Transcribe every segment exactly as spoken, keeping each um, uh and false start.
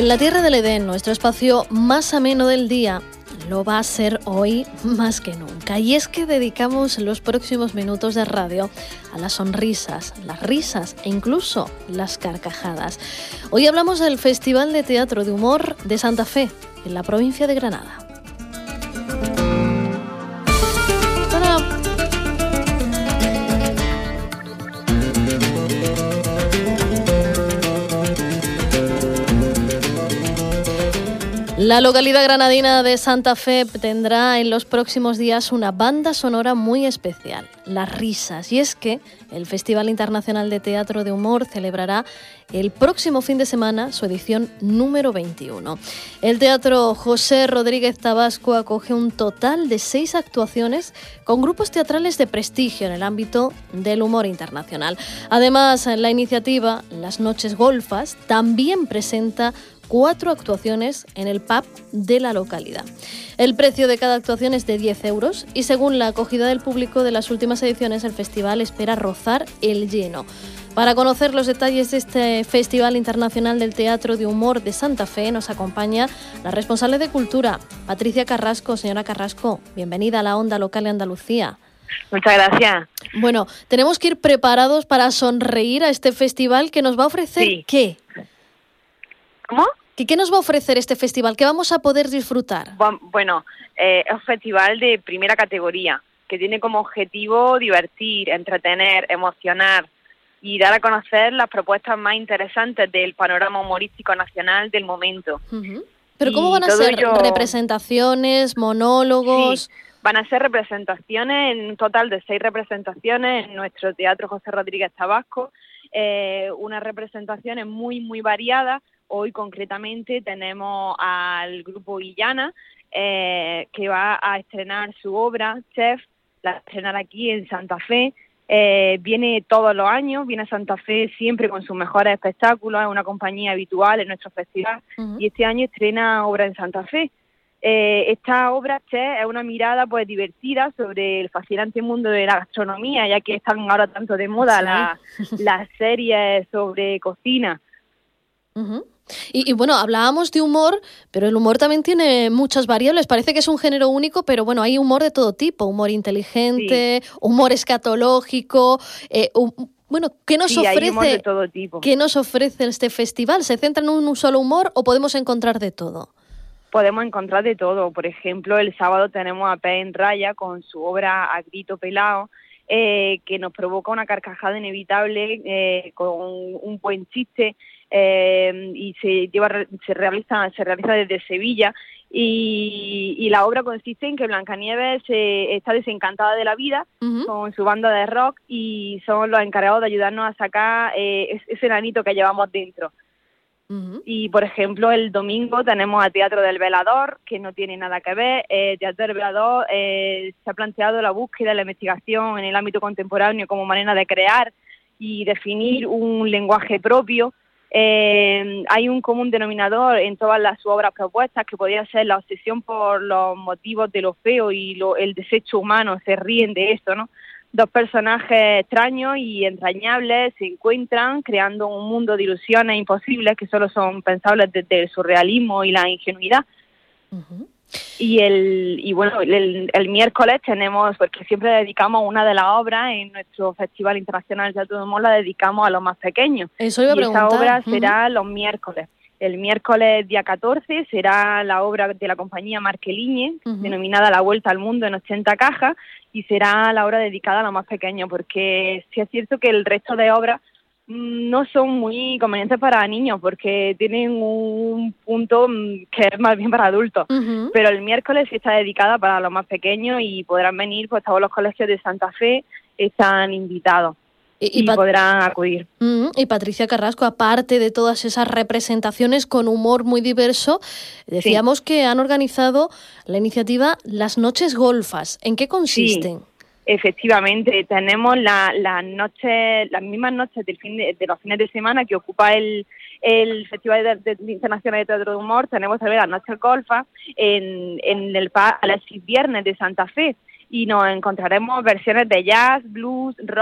En la Tierra del Edén, nuestro espacio más ameno del día, lo va a ser hoy más que nunca. Y es que dedicamos los próximos minutos de radio a las sonrisas, las risas e incluso las carcajadas. Hoy hablamos del Festival de Teatro de Humor de Santa Fe, en la provincia de Granada. La localidad granadina de Santa Fe tendrá en los próximos días una banda sonora muy especial, Las Risas. Y es que el Festival Internacional de Teatro de Humor celebrará el próximo fin de semana su edición número veintiuno. El Teatro José Rodríguez Tabasco acoge un total de seis actuaciones con grupos teatrales de prestigio en el ámbito del humor internacional. Además, la iniciativa Las Noches Golfas también presenta cuatro actuaciones en el pub de la localidad. El precio de cada actuación es de diez euros y según la acogida del público de las últimas ediciones, el festival espera rozar el lleno. Para conocer los detalles de este Festival Internacional del Teatro de Humor de Santa Fe, nos acompaña la responsable de Cultura, Patricia Carrasco. Señora Carrasco, bienvenida a la Onda Local de Andalucía. Muchas gracias. Bueno, tenemos que ir preparados para sonreír a este festival que nos va a ofrecer, sí. ¿qué? ¿Cómo? ¿Qué, ¿Qué nos va a ofrecer este festival? ¿Qué vamos a poder disfrutar? Bueno, eh, es un festival de primera categoría, que tiene como objetivo divertir, entretener, emocionar y dar a conocer las propuestas más interesantes del panorama humorístico nacional del momento. Uh-huh. ¿Pero cómo y van a ser? Ello... ¿Representaciones, monólogos? Sí, van a ser representaciones, en un total de seis representaciones en nuestro Teatro José Rodríguez Tabasco, eh, unas representaciones muy, muy variadas. Hoy concretamente tenemos al grupo Illana, eh, que va a estrenar su obra, Chef, la va a estrenar aquí en Santa Fe. Eh, viene todos los años, viene a Santa Fe siempre con sus mejores espectáculos, es una compañía habitual en nuestro festival, uh-huh. y este año estrena obra en Santa Fe. Eh, esta obra, Chef, es una mirada pues divertida sobre el fascinante mundo de la gastronomía, ya que están ahora tanto de moda sí. las, las series sobre cocina. Uh-huh. Y, y bueno, hablábamos de humor, pero el humor también tiene muchas variables. Parece que es un género único, pero bueno, hay humor de todo tipo. Humor inteligente, sí. humor escatológico. Eh, um, bueno, ¿qué nos sí, ofrece? Hay humor de todo tipo. ¿Qué nos ofrece este festival? ¿Se centra en un, un solo humor o podemos encontrar de todo? Podemos encontrar de todo. Por ejemplo, el sábado tenemos a Pez en Raya con su obra A Grito Pelao, eh, que nos provoca una carcajada inevitable eh, con un, un buen chiste. Eh, y se lleva se realiza se realiza desde Sevilla y, y la obra consiste en que Blancanieves eh, está desencantada de la vida uh-huh. con su banda de rock y son los encargados de ayudarnos a sacar eh, ese enanito que llevamos dentro. Uh-huh. Y por ejemplo el domingo tenemos a Teatro del Velador, que no tiene nada que ver. eh, Teatro del Velador eh, se ha planteado la búsqueda y la investigación en el ámbito contemporáneo como manera de crear y definir un lenguaje propio. Eh, hay un común denominador en todas las obras propuestas que podría ser la obsesión por los motivos de lo feo y lo, el desecho humano, se ríen de esto, ¿no? Dos personajes extraños y entrañables se encuentran creando un mundo de ilusiones imposibles que solo son pensables desde el surrealismo y la ingenuidad. Uh-huh. Y el y bueno el, el miércoles tenemos, porque siempre dedicamos una de las obras en nuestro Festival Internacional de Teatro de Humor, la dedicamos a los más pequeños. Eso iba a preguntar. Y esa obra uh-huh. será los miércoles. El miércoles día catorce será la obra de la compañía Marqueliñe, uh-huh. denominada La Vuelta al Mundo en ochenta cajas, y será la obra dedicada a los más pequeños, porque sí es cierto que el resto de obras no son muy convenientes para niños porque tienen un punto que es más bien para adultos, uh-huh. pero el miércoles sí está dedicada para los más pequeños y podrán venir, pues todos los colegios de Santa Fe están invitados y, y, y Pat- podrán acudir. Uh-huh. Y Patricia Carrasco, aparte de todas esas representaciones con humor muy diverso, decíamos sí. que han organizado la iniciativa Las Noches Golfas. ¿En qué consisten? Sí. Efectivamente, tenemos la, las noches, las mismas noches del fin de, de los fines de semana que ocupa el, el Festival de, de, Internacional de Teatro de Humor. Tenemos también las noches golfas en, en el Alexis Viernes de Santa Fe y nos encontraremos versiones de jazz, blues, rock,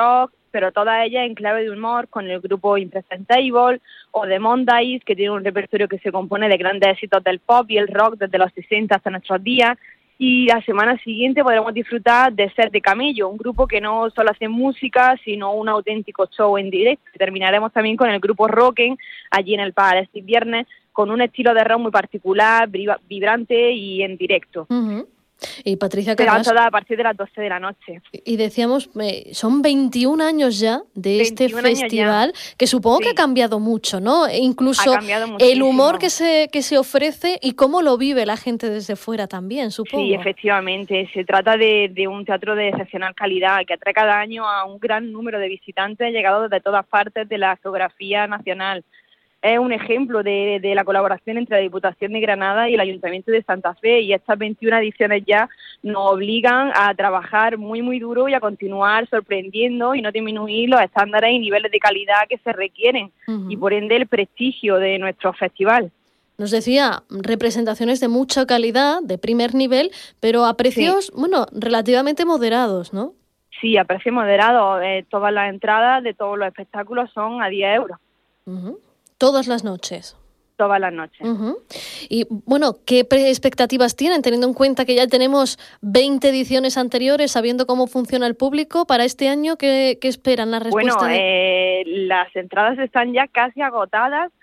pero todas ellas en clave de humor, con el grupo Impresentable o The Mondays, que tiene un repertorio que se compone de grandes éxitos del pop y el rock desde los sesenta hasta nuestros días. Y la semana siguiente podremos disfrutar de Ser de Camello, un grupo que no solo hace música, sino un auténtico show en directo. Terminaremos también con el grupo Rocken, allí en el Palace este viernes, con un estilo de rock muy particular, vibrante y en directo. Uh-huh. Y Patricia Será Carrasco, toda a partir de las doce de la noche. y decíamos, eh, son veintiún años ya de este festival, que supongo sí. que ha cambiado mucho, ¿no? E incluso el humor que se, que se ofrece y cómo lo vive la gente desde fuera también, supongo. Sí, efectivamente. Se trata de, de un teatro de excepcional calidad que atrae cada año a un gran número de visitantes llegados desde todas partes de la geografía nacional. Es un ejemplo de, de la colaboración entre la Diputación de Granada y el Ayuntamiento de Santa Fe, y estas veintiuna ediciones ya nos obligan a trabajar muy muy duro y a continuar sorprendiendo y no disminuir los estándares y niveles de calidad que se requieren, uh-huh. y por ende el prestigio de nuestro festival. Nos decía, representaciones de mucha calidad, de primer nivel, pero a precios, sí. bueno, relativamente moderados, ¿no? Sí, a precios moderados. Eh, todas las entradas de todos los espectáculos son a diez euros. Uh-huh. Todas las noches. Todas las noches. Uh-huh. Y bueno, ¿qué expectativas tienen, teniendo en cuenta que ya tenemos veinte ediciones anteriores, sabiendo cómo funciona el público? Para este año, ¿qué, qué esperan? La respuesta bueno, de... eh, las entradas están ya casi agotadas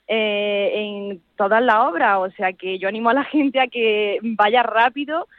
eh, en todas las obras, o sea que yo animo a la gente a que vaya rápido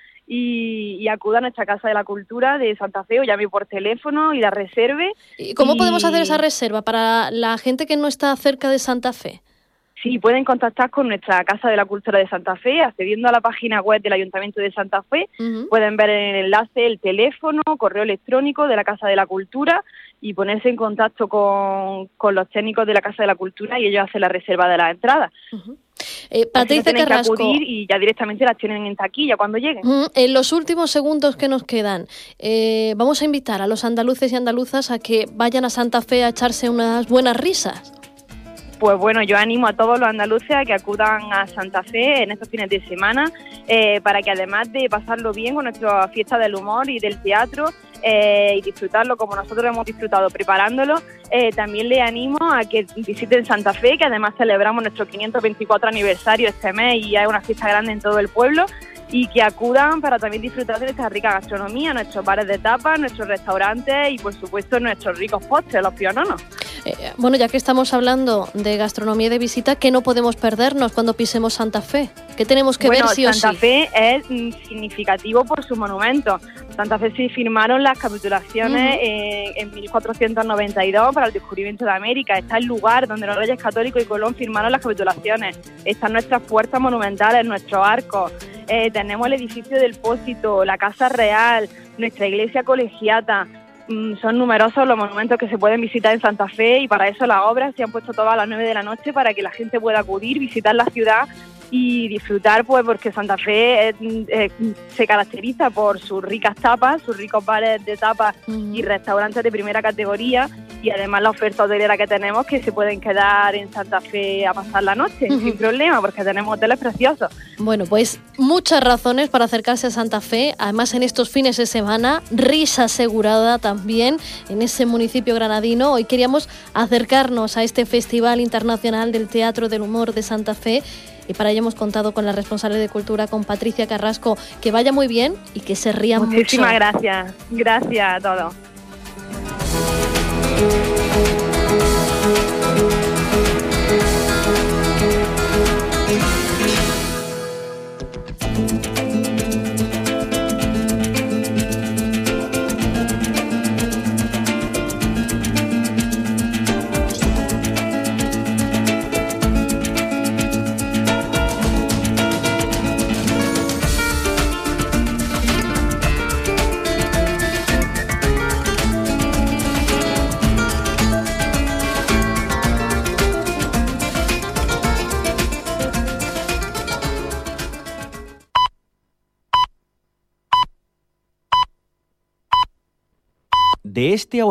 y, y acuda a nuestra Casa de la Cultura de Santa Fe, o llame por teléfono y la reserve. ¿Y cómo y... podemos hacer esa reserva para la gente que no está cerca de Santa Fe? Sí, pueden contactar con nuestra Casa de la Cultura de Santa Fe, accediendo a la página web del Ayuntamiento de Santa Fe. Uh-huh. Pueden ver en el enlace el teléfono, correo electrónico de la Casa de la Cultura y ponerse en contacto con, con los técnicos de la Casa de la Cultura, y ellos hacen la reserva de las entradas. Uh-huh. Eh, Patricia no Carrasco, que acudir y ya directamente las tienen en taquilla cuando lleguen. Uh-huh. En los últimos segundos que nos quedan, eh, vamos a invitar a los andaluces y andaluzas a que vayan a Santa Fe a echarse unas buenas risas. Pues bueno, yo animo a todos los andaluces a que acudan a Santa Fe en estos fines de semana, eh, para que además de pasarlo bien con nuestra fiesta del humor y del teatro, eh, y disfrutarlo como nosotros hemos disfrutado preparándolo, eh, también les animo a que visiten Santa Fe, que además celebramos nuestro quinientos veinticuatro aniversario este mes y hay una fiesta grande en todo el pueblo, y que acudan para también disfrutar de nuestra rica gastronomía, nuestros bares de tapas, nuestros restaurantes y por supuesto nuestros ricos postres, los piononos. Eh, bueno, ya que estamos hablando de gastronomía y de visita, ¿qué no podemos perdernos cuando pisemos Santa Fe? ¿Qué tenemos que bueno, ver sí o Santa sí? Fe es mm, significativo por sus monumentos. Santa Fe se firmaron las capitulaciones uh-huh. eh, en mil cuatrocientos noventa y dos para el descubrimiento de América. Está el lugar donde los Reyes Católicos y Colón firmaron las capitulaciones. Están nuestras puertas monumentales, nuestros arcos. Eh, tenemos el edificio del Pósito, la Casa Real, nuestra iglesia colegiata. Mm, son numerosos los monumentos que se pueden visitar en Santa Fe, y para eso las obras se han puesto todas a las nueve de la noche para que la gente pueda acudir, visitar la ciudad y disfrutar, pues porque Santa Fe eh, eh, se caracteriza por sus ricas tapas, sus ricos bares de tapas uh-huh. y restaurantes de primera categoría, y además la oferta hotelera que tenemos, que se pueden quedar en Santa Fe a pasar la noche uh-huh. sin problema, porque tenemos hoteles preciosos. Bueno, pues muchas razones para acercarse a Santa Fe, además en estos fines de semana, risa asegurada también en ese municipio granadino. Hoy queríamos acercarnos a este Festival Internacional del Teatro del Humor de Santa Fe, y para ello hemos contado con la responsable de Cultura, con Patricia Carrasco. Que vaya muy bien y que se rían mucho. Muchísimas gracias. Gracias a todos. De este